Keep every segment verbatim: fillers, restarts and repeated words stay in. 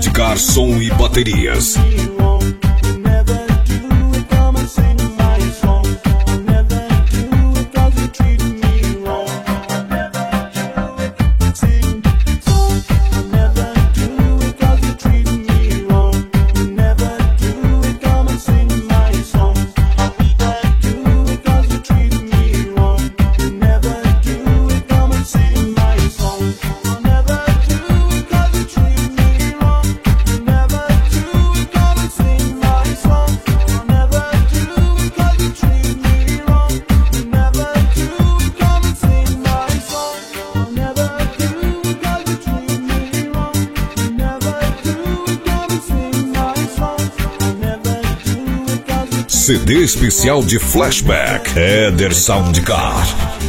Soundcar Som e Baterias. C D especial de Flashback, Éder Soundcar.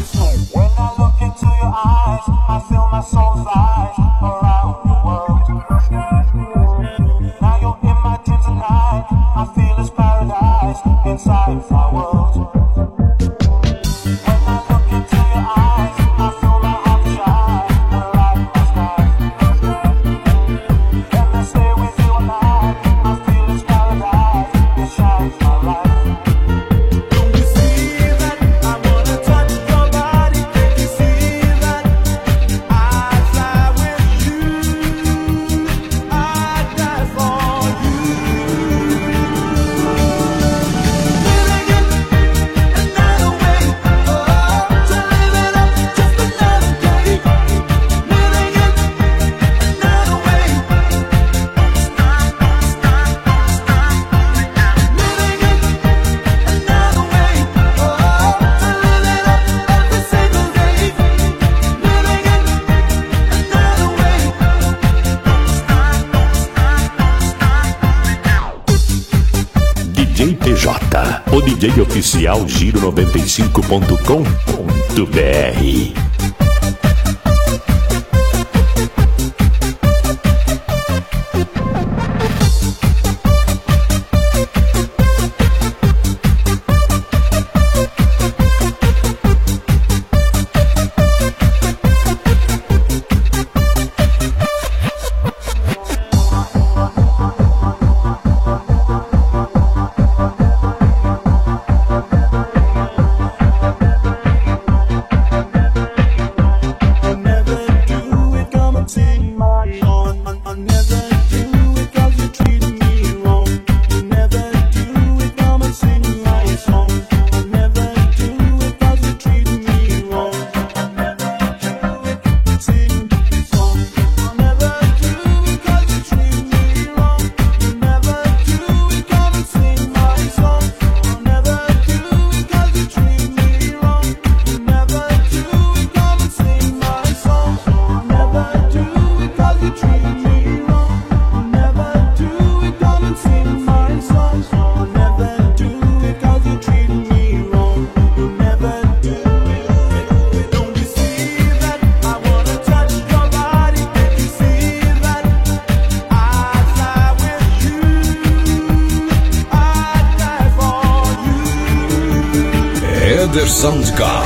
D J T J, o D J oficial Giro noventa e cinco ponto com ponto B R. Éder Soundcar.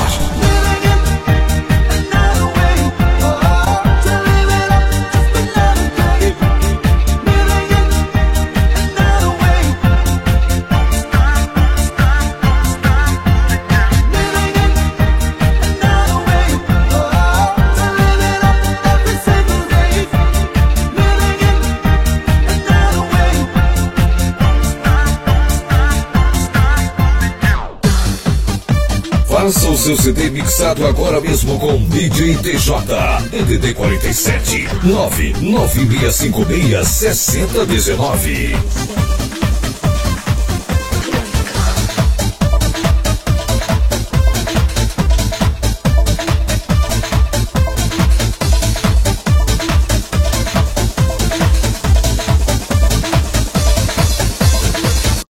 Faça o seu C D mixado agora mesmo com D J T J. D D D quarenta e sete, nove nove seis cinco seis, sessenta dezenove.